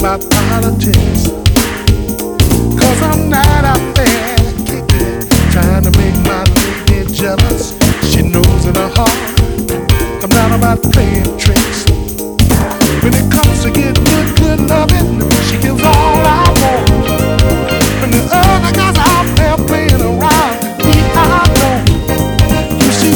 about politics. Cause I'm not out there kicking, trying to make my lady jealous. She knows in her heart I'm not about playing tricks. When it comes to getting good loving,